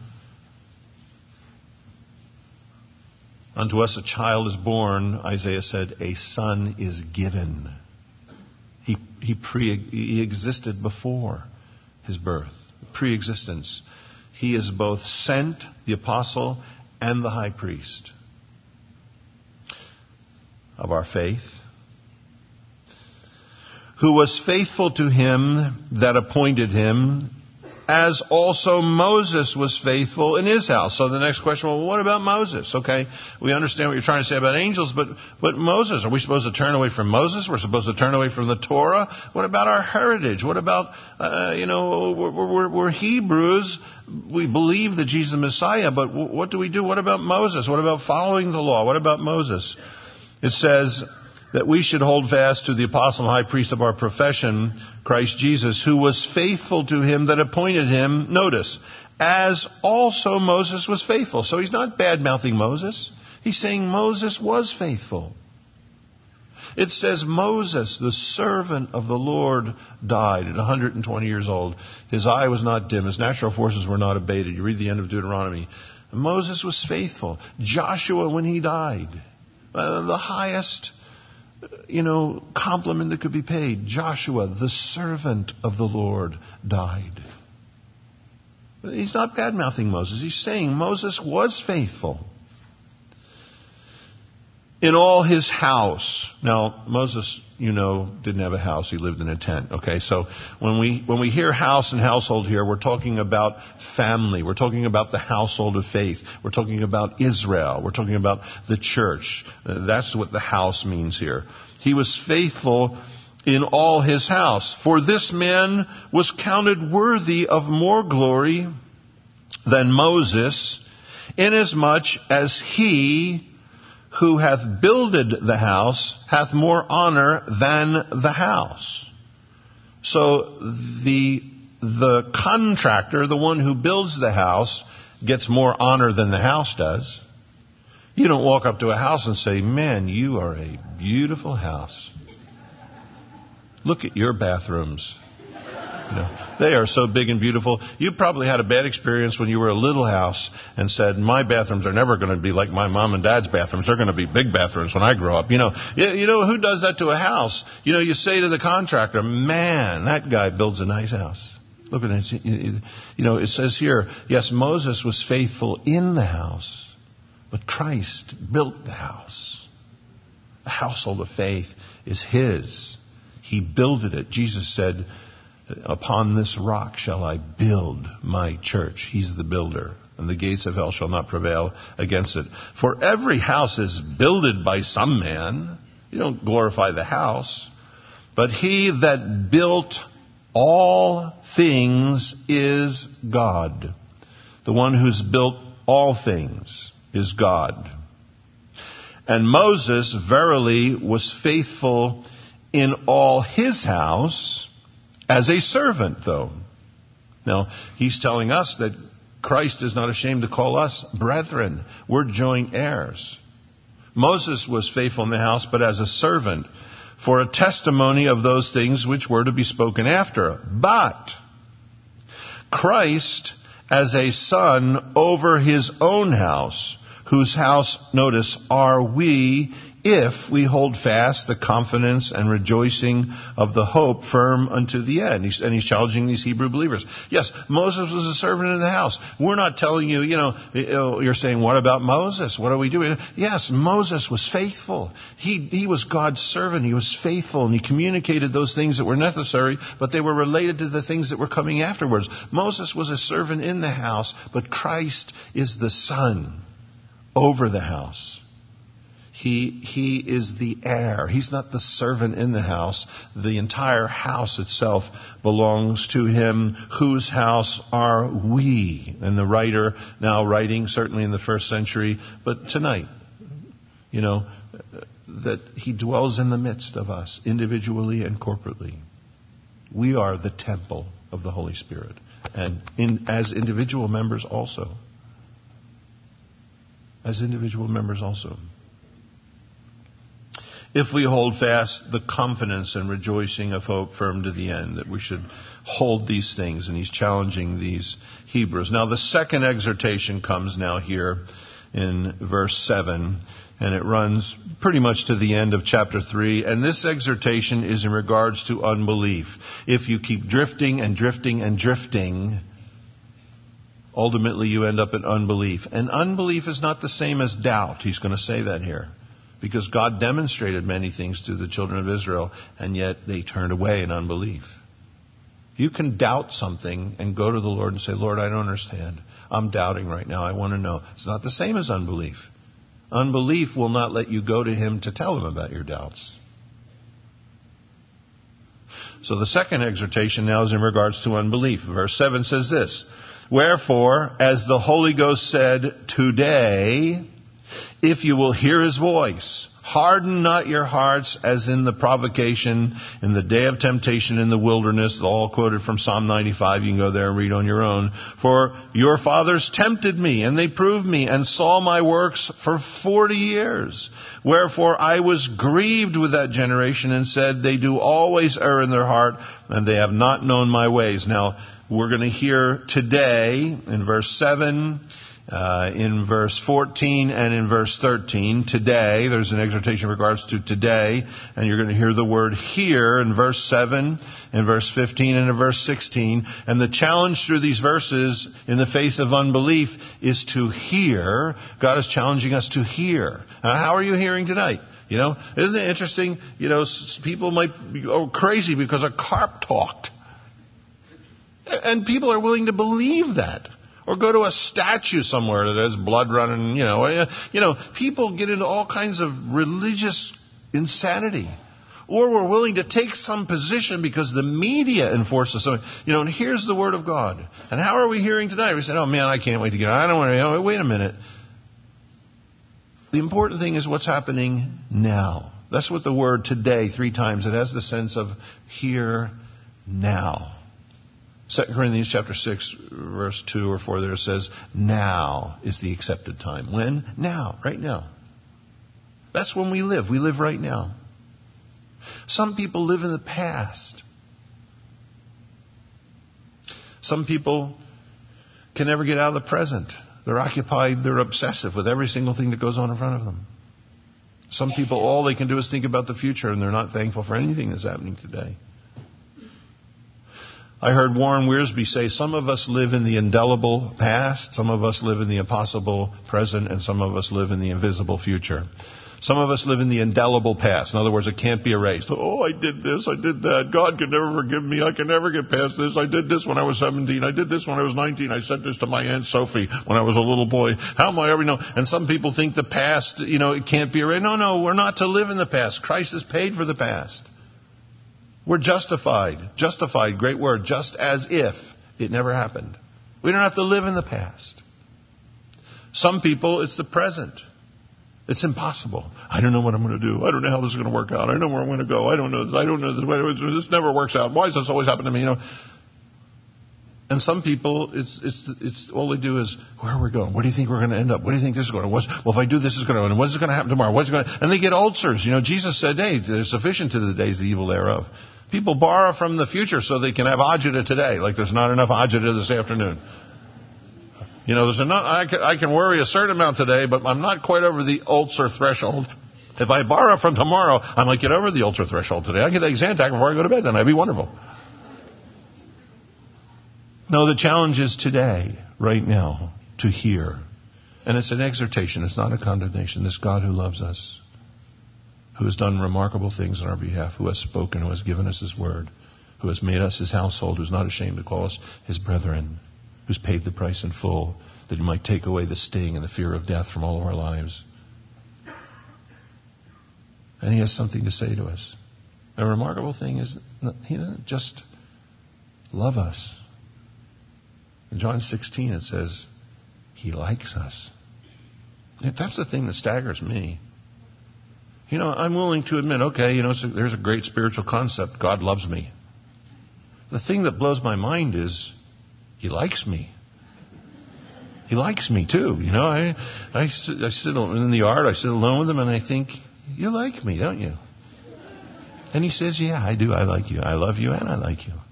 Unto us a child is born, Isaiah said, a son is given. He, he, pre, he existed before his birth. Pre-existence. He is both sent, the apostle, and the high priest of our faith, who was faithful to him that appointed him, as also Moses was faithful in his house. So the next question, well, what about Moses? Okay, we understand what you're trying to say about angels, but, but Moses, are we supposed to turn away from Moses? We're supposed to turn away from the Torah? What about our heritage? What about, uh, you know, we're, we're, we're Hebrews. We believe that Jesus is the Messiah, but what do we do? What about Moses? What about following the law? What about Moses? It says that we should hold fast to the apostle and high priest of our profession, Christ Jesus, who was faithful to him that appointed him, notice, as also Moses was faithful. So he's not bad-mouthing Moses. He's saying Moses was faithful. It says Moses, the servant of the Lord, died at one hundred twenty years old. His eye was not dim. His natural forces were not abated. You read the end of Deuteronomy. Moses was faithful. Joshua, when he died, uh, the highest, you know, compliment that could be paid. Joshua, the servant of the Lord, died. He's not bad-mouthing Moses. He's saying Moses was faithful in all his house. Now, Moses, you know, didn't have a house. He lived in a tent. Okay, so when we when we hear house and household here, we're talking about family. We're talking about the household of faith. We're talking about Israel. We're talking about the church. Uh, that's what the house means here. He was faithful in all his house. For this man was counted worthy of more glory than Moses, inasmuch as he who hath builded the house hath more honor than the house. So the the contractor, the one who builds the house, gets more honor than the house does. You don't walk up to a house and say, man, you are a beautiful house. Look at your bathrooms. You know, they are so big and beautiful. You probably had a bad experience when you were a little house and said, my bathrooms are never going to be like my mom and dad's bathrooms. They're going to be big bathrooms when I grow up. You know, you know who does that to a house? You know, you say to the contractor, man, that guy builds a nice house. Look at it. You know, it says here, yes, Moses was faithful in the house, but Christ built the house. The household of faith is his. He builded it. Jesus said, upon this rock shall I build my church. He's the builder, and the gates of hell shall not prevail against it. For every house is builded by some man. You don't glorify the house. But he that built all things is God. The one who's built all things is God. And Moses verily was faithful in all his house, as a servant, though. Now, he's telling us that Christ is not ashamed to call us brethren. We're joint heirs. Moses was faithful in the house, but as a servant, for a testimony of those things which were to be spoken after. But Christ as a son over his own house, whose house, notice, are we, if we hold fast the confidence and rejoicing of the hope firm unto the end. He's, and he's challenging these Hebrew believers. Yes, Moses was a servant in the house. We're not telling you, you know, you're saying, what about Moses? What are we doing? Yes, Moses was faithful. He, he was God's servant. He was faithful, and he communicated those things that were necessary, but they were related to the things that were coming afterwards. Moses was a servant in the house, but Christ is the son over the house. He, he is the heir. He's not the servant in the house. The entire house itself belongs to him. Whose house are we? And the writer now writing, certainly in the first century, but tonight, you know, that he dwells in the midst of us, individually and corporately. We are the temple of the Holy Spirit, and in, as individual members also. As individual members also. if we hold fast the confidence and rejoicing of hope firm to the end, that we should hold these things. And he's challenging these Hebrews. Now the second exhortation comes now here in verse seven, and it runs pretty much to the end of chapter three. And this exhortation is in regards to unbelief. If you keep drifting and drifting and drifting, ultimately you end up in unbelief. And unbelief is not the same as doubt. He's going to say that here. Because God demonstrated many things to the children of Israel, and yet they turned away in unbelief. You can doubt something and go to the Lord and say, Lord, I don't understand. I'm doubting right now. I want to know. It's not the same as unbelief. Unbelief will not let you go to Him to tell Him about your doubts. So the second exhortation now is in regards to unbelief. Verse seven says this, wherefore, as the Holy Ghost said, today, if you will hear His voice, harden not your hearts as in the provocation, in the day of temptation in the wilderness, all quoted from Psalm ninety-five. You can go there and read on your own. For your fathers tempted me, and they proved me, and saw my works for forty years. Wherefore I was grieved with that generation, and said, they do always err in their heart, and they have not known my ways. Now, we're going to hear today, in verse seven, Uh, in verse fourteen and in verse thirteen, today, there's an exhortation in regards to today, and you're going to hear the word hear in verse seven, in verse fifteen, and in verse sixteen. And the challenge through these verses in the face of unbelief is to hear. God is challenging us to hear. Now, how are you hearing tonight? You know, isn't it interesting? You know, people might go crazy because a carp talked. And people are willing to believe that. Or go to a statue somewhere that has blood running, you know. You know, people get into all kinds of religious insanity. Or we're willing to take some position because the media enforces something. You know, and here's the Word of God. And how are we hearing tonight? We said, oh man, I can't wait to get out. I don't want to, oh, wait a minute. The important thing is what's happening now. That's what the word today, three times, it has the sense of here, now. Second Corinthians chapter six, verse two or four there says, now is the accepted time. When? Now. Right now. That's when we live. We live right now. Some people live in the past. Some people can never get out of the present. They're occupied, they're obsessive with every single thing that goes on in front of them. Some people, all they can do is think about the future, and they're not thankful for anything that's happening today. I heard Warren Wiersbe say, some of us live in the indelible past, some of us live in the impossible present, and some of us live in the invisible future. Some of us live in the indelible past. In other words, it can't be erased. Oh, I did this, I did that. God can never forgive me. I can never get past this. I did this when I was seventeen. I did this when I was nineteen. I said this to my Aunt Sophie when I was a little boy. How am I ever know? And some people think the past, you know, it can't be erased. No, no, we're not to live in the past. Christ has paid for the past. We're justified. Justified, great word. Just as if it never happened. We don't have to live in the past. Some people, it's the present. It's impossible. I don't know what I'm going to do. I don't know how this is going to work out. I don't know where I'm going to go. I don't know. I don't know. This never works out. Why does this always happen to me? You know. And some people, it's it's it's all they do is, where are we going? What do you think we're going to end up? What do you think this is going to? What's, well, if I do this, is going to. And what's going to happen tomorrow? What's going to? And they get ulcers. You know, Jesus said, "Hey, they're sufficient to the days the evil thereof." People borrow from the future so they can have agita today, like there's not enough agita this afternoon. You know, there's enough. I can, I can worry a certain amount today, but I'm not quite over the ulcer threshold. If I borrow from tomorrow, I might get over the ulcer threshold today. I get the Zantac before I go to bed, then I'd be wonderful. No, the challenge is today, right now, to hear. And it's an exhortation. It's not a condemnation. This God who loves us, who has done remarkable things on our behalf, who has spoken, who has given us His word, who has made us His household, who's not ashamed to call us His brethren, who's paid the price in full, that He might take away the sting and the fear of death from all of our lives. And He has something to say to us. A remarkable thing is, He doesn't just love us. In John sixteen it says, He likes us. That's the thing that staggers me. You know, I'm willing to admit, okay, you know, so there's a great spiritual concept. God loves me. The thing that blows my mind is, He likes me. He likes me too. You know, I, I, sit, I sit in the yard, I sit alone with Him, and I think, you like me, don't you? And he says, yeah, I do. I like you. I love you and I like you.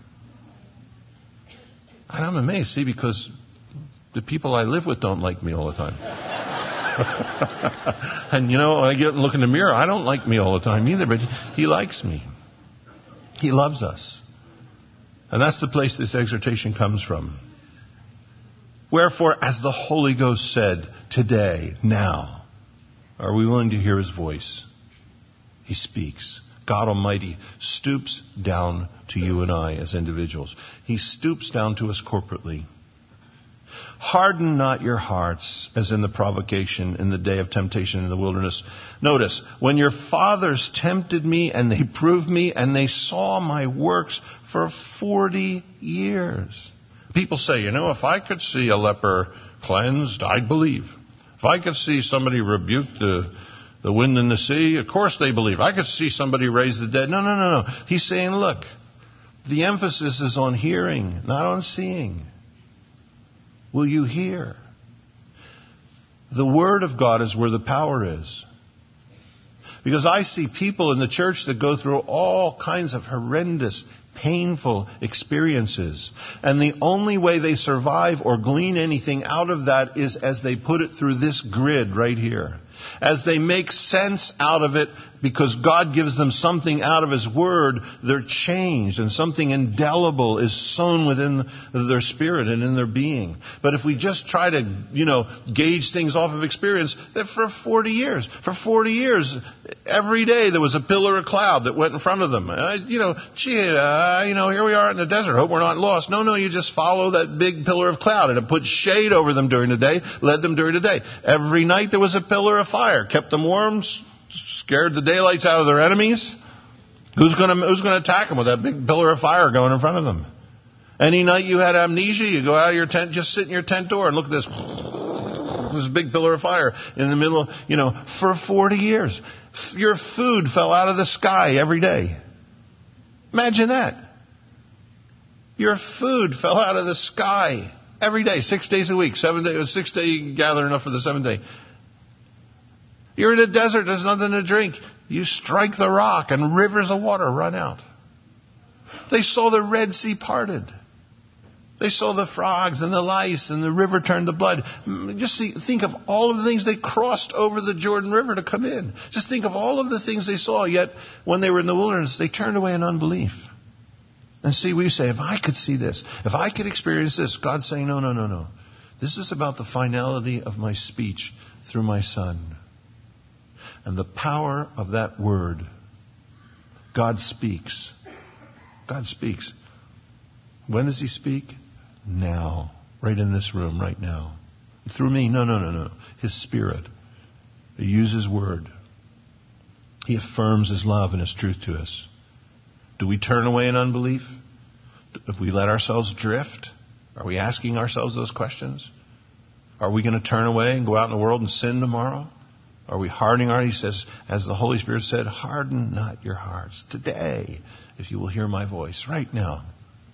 And I'm amazed, see, because the people I live with don't like me all the time. And, you know, when I get up and look in the mirror, I don't like me all the time either, but he likes me. He loves us. And that's the place this exhortation comes from. Wherefore, as the Holy Ghost said, today, now, are we willing to hear his voice? He speaks. God Almighty stoops down to you and I as individuals. He stoops down to us corporately. Harden not your hearts as in the provocation in the day of temptation in the wilderness. Notice, when your fathers tempted me and they proved me and they saw my works for forty years. People say, you know, if I could see a leper cleansed, I'd believe. If I could see somebody rebuke the, the wind and the sea, of course they believe. I could see somebody raise the dead. No, no, no, no. He's saying, look, the emphasis is on hearing, not on seeing. Will you hear? The Word of God is where the power is. Because I see people in the church that go through all kinds of horrendous, painful experiences. And the only way they survive or glean anything out of that is as they put it through this grid right here. As they make sense out of it because God gives them something out of His Word, they're changed and something indelible is sown within their spirit and in their being. But if we just try to, you know, gauge things off of experience, that for forty years, for forty years, every day there was a pillar of cloud that went in front of them. Uh, you know, gee, uh, you know, here we are in the desert. Hope we're not lost. No, no, you just follow that big pillar of cloud and it put shade over them during the day, led them during the day. Every night there was a pillar of fire, kept them warm, scared the daylights out of their enemies. Who's going to who's going to attack them with that big pillar of fire going in front of them? Any night you had amnesia, you go out of your tent, just sit in your tent door and look at this, this big pillar of fire in the middle, you know, for forty years. Your food fell out of the sky every day. Imagine that. Your food fell out of the sky every day, six days a week, seven days, six day gather enough for the seventh day. You're in a desert, there's nothing to drink. You strike the rock and rivers of water run out. They saw the Red Sea parted. They saw the frogs and the lice and the river turned to blood. Just see, think of all of the things they crossed over the Jordan River to come in. Just think of all of the things they saw, yet when they were in the wilderness, they turned away in unbelief. And see, we say, if I could see this, if I could experience this, God's saying, no, no, no, no. This is about the finality of my speech through my Son. And the power of that word. God speaks. God speaks. When does He speak? Now. Right in this room, right now. Through me? No, no, no, no. His Spirit. He uses word. He affirms His love and His truth to us. Do we turn away in unbelief? If we let ourselves drift? Are we asking ourselves those questions? Are we going to turn away and go out in the world and sin tomorrow? Are we hardening our, He says, as the Holy Spirit said, harden not your hearts today, if you will hear my voice right now.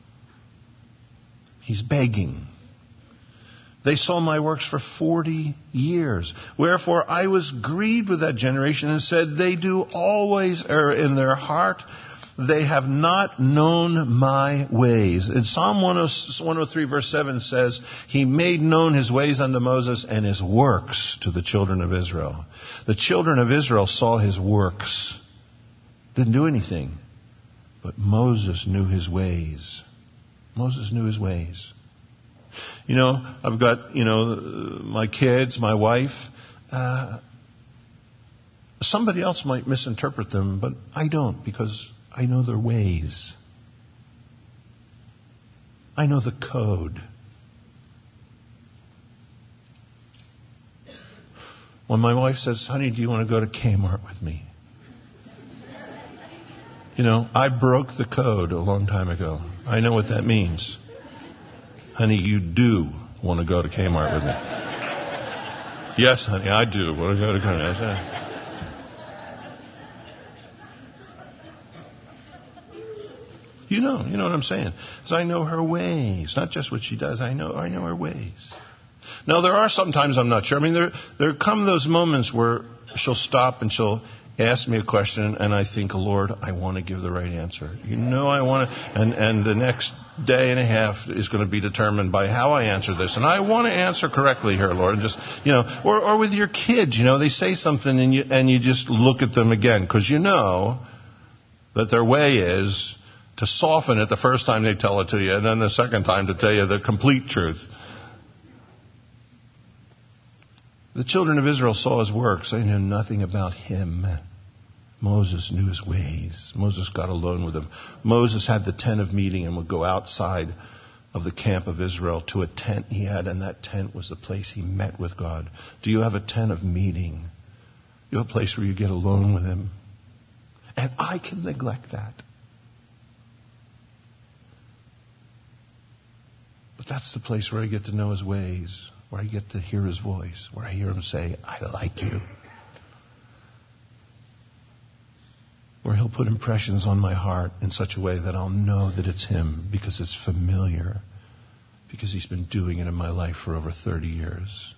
He's begging. They saw my works for forty years. Wherefore I was grieved with that generation and said, they do always err in their heart. They have not known my ways. In Psalm one oh three verse seven says, He made known His ways unto Moses and His works to the children of Israel. The children of Israel saw His works. Didn't do anything. But Moses knew His ways. Moses knew His ways. You know, I've got, you know, my kids, my wife. Uh, somebody else might misinterpret them, but I don't, because I know their ways. I know the code. When my wife says, honey, do you want to go to Kmart with me? You know, I broke the code a long time ago. I know what that means. Honey, you do want to go to Kmart with me. Yes, honey, I do want to go to Kmart. You know, you know what I'm saying. Because I know her ways. Not just what she does. I know I know her ways. Now, there are sometimes I'm not sure. I mean, there there come those moments where she'll stop and she'll ask me a question and I think, Lord, I want to give the right answer. You know I want to, and, and the next day and a half is going to be determined by how I answer this. And I want to answer correctly here, Lord. And just, you know, or, or with your kids, you know, they say something and you, and you just look at them again because you know that their way is to soften it the first time they tell it to you and then the second time to tell you the complete truth. The children of Israel saw his works. They knew nothing about him. Moses knew his ways. Moses got alone with him. Moses had the tent of meeting and would go outside of the camp of Israel to a tent he had, and that tent was the place he met with God. Do you have a tent of meeting? You have a place where you get alone with him? And I can neglect that. But that's the place where I get to know his ways, where I get to hear his voice, where I hear him say, I like you. Where he'll put impressions on my heart in such a way that I'll know that it's him because it's familiar, because he's been doing it in my life for over thirty years.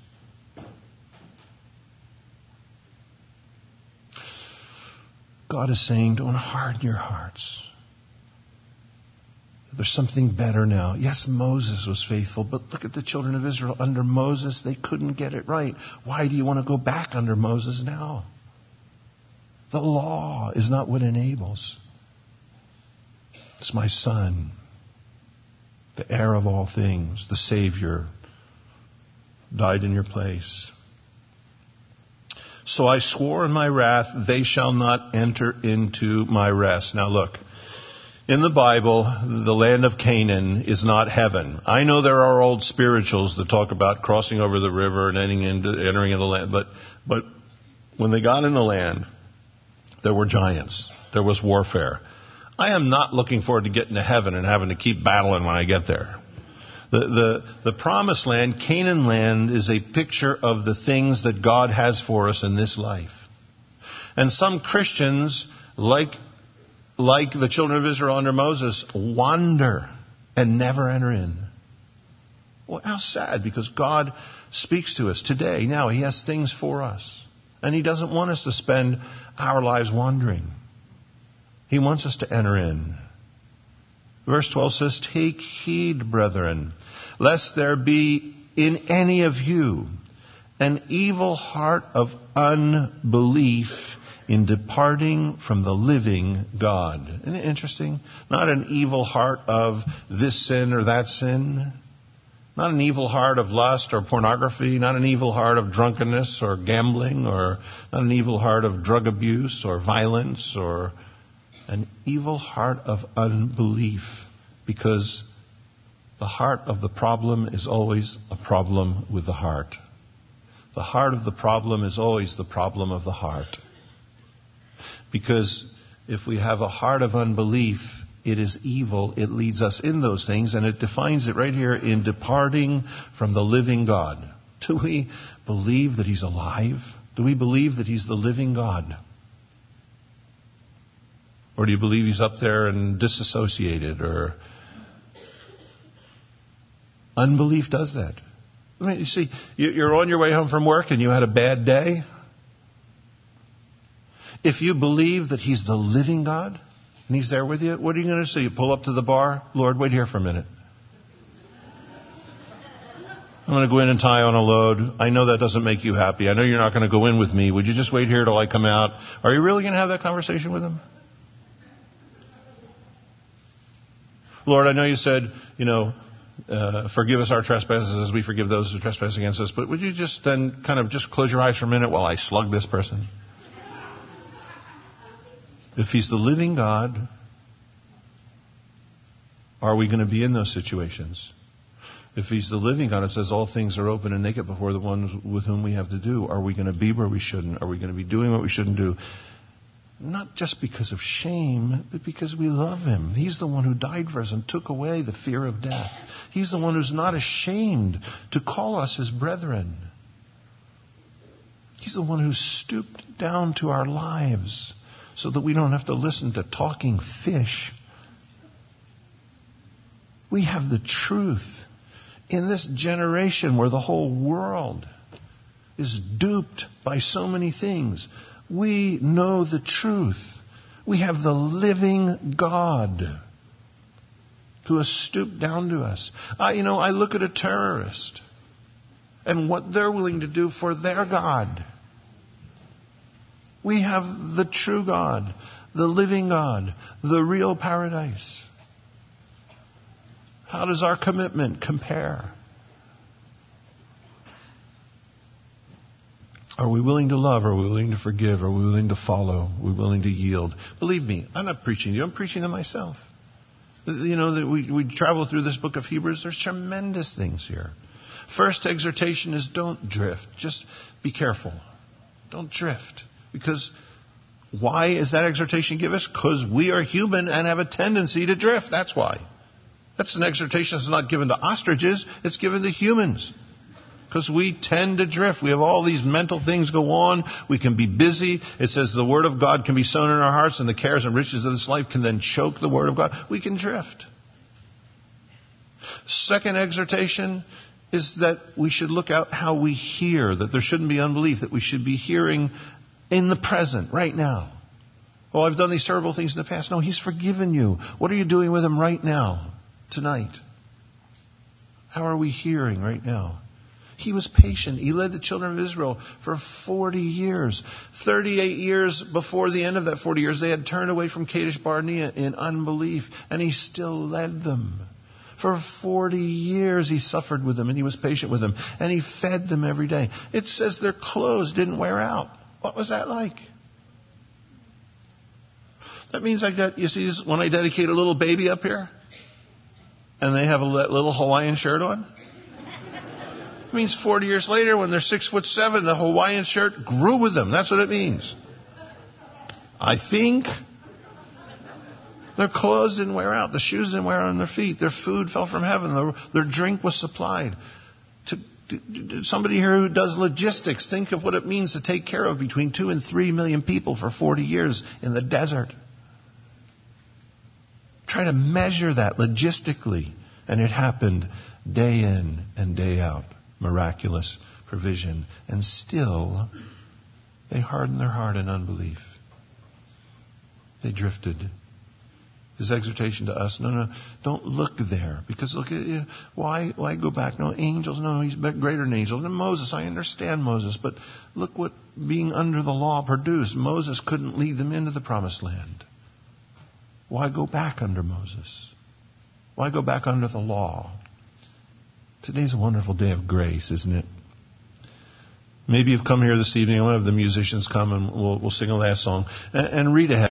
God is saying, don't harden your hearts. There's something better now. Yes, Moses was faithful, but look at the children of Israel. Under Moses, they couldn't get it right. Why do you want to go back under Moses now? The law is not what enables. It's my Son, the heir of all things, the Savior, died in your place. So I swore in my wrath, they shall not enter into my rest. Now look, in the Bible, the land of Canaan is not heaven. I know there are old spirituals that talk about crossing over the river and entering into, entering in the land, but, but when they got in the land, there were giants. There was warfare. I am not looking forward to getting to heaven and having to keep battling when I get there. The, the, the promised land, Canaan land, is a picture of the things that God has for us in this life. And some Christians, like, like the children of Israel under Moses, wander and never enter in. Well, how sad, because God speaks to us today. Now, he has things for us. And he doesn't want us to spend our lives wandering. He wants us to enter in. Verse twelve says, take heed, brethren, lest there be in any of you an evil heart of unbelief in departing from the living God. Isn't it interesting? Not an evil heart of this sin or that sin. Not an evil heart of lust or pornography. Not an evil heart of drunkenness or gambling. Or not an evil heart of drug abuse or violence. Or an evil heart of unbelief. Because the heart of the problem is always a problem with the heart. The heart of the problem is always the problem of the heart. Because if we have a heart of unbelief, it is evil. It leads us in those things, and it defines it right here in departing from the living God. Do we believe that he's alive? Do we believe that he's the living God? Or do you believe he's up there and disassociated? Or unbelief does that. I mean, you see, you're on your way home from work and you had a bad day. If you believe that he's the living God and he's there with you, what are you going to do? You pull up to the bar? Lord, wait here for a minute. I'm going to go in and tie on a load. I know that doesn't make you happy. I know you're not going to go in with me. Would you just wait here till I come out? Are you really going to have that conversation with him? Lord, I know you said, you know, uh, forgive us our trespasses as we forgive those who trespass against us. But would you just then kind of just close your eyes for a minute while I slug this person? If he's the living God, are we going to be in those situations? If he's the living God, it says all things are open and naked before the ones with whom we have to do. Are we going to be where we shouldn't? Are we going to be doing what we shouldn't do? Not just because of shame, but because we love him. He's the one who died for us and took away the fear of death. He's the one who's not ashamed to call us his brethren. He's the one who stooped down to our lives so that we don't have to listen to talking fish. We have the truth. In this generation where the whole world is duped by so many things, We know the truth. We have the living God who has stooped down to us. I, you know, I look at a terrorist and what they're willing to do for their God. We have the true God, the living God, the real paradise. How does our commitment compare? Are we willing to love? Are we willing to forgive? Are we willing to follow? Are we willing to yield? Believe me, I'm not preaching to you. I'm preaching to myself. You know, that we, we travel through this book of Hebrews. There's tremendous things here. First exhortation is don't drift. Just be careful. Don't drift. Because why is that exhortation given us? Because we are human and have a tendency to drift. That's why. That's an exhortation that's not given to ostriches. It's given to humans. Because we tend to drift. We have all these mental things go on. We can be busy. It says the Word of God can be sown in our hearts, and the cares and riches of this life can then choke the Word of God. We can drift. Second exhortation is that we should look out how we hear, that there shouldn't be unbelief, that we should be hearing in the present, right now. Oh, I've done these terrible things in the past. No, He's forgiven you. What are you doing with Him right now, tonight? How are we hearing right now? He was patient. He led the children of Israel for forty years. thirty-eight years before the end of that forty years, they had turned away from Kadesh Barnea in unbelief, and He still led them. For forty years He suffered with them, and He was patient with them, and He fed them every day. It says their clothes didn't wear out. What was that like? That means I got, you see, when I dedicate a little baby up here, and they have a little Hawaiian shirt on, it means forty years later, when they're six foot seven, the Hawaiian shirt grew with them. That's what it means. I think their clothes didn't wear out. The shoes didn't wear out on their feet. Their food fell from heaven. Their, their drink was supplied. To, to, to somebody here who does logistics, think of what it means to take care of between two and three million people for forty years in the desert. Try to measure that logistically. And it happened day in and day out. Miraculous provision. And still, they hardened their heart in unbelief. They drifted. His exhortation to us, no, no, don't look there. Because look at you. Why, why go back? No, angels, no, He's greater than angels. And Moses, I understand Moses, but look what being under the law produced. Moses couldn't lead them into the promised land. Why go back under Moses? Why go back under the law? Today's a wonderful day of grace, isn't it? Maybe you've come here this evening. I want to have the musicians come and we'll, we'll sing a last song and, and read ahead.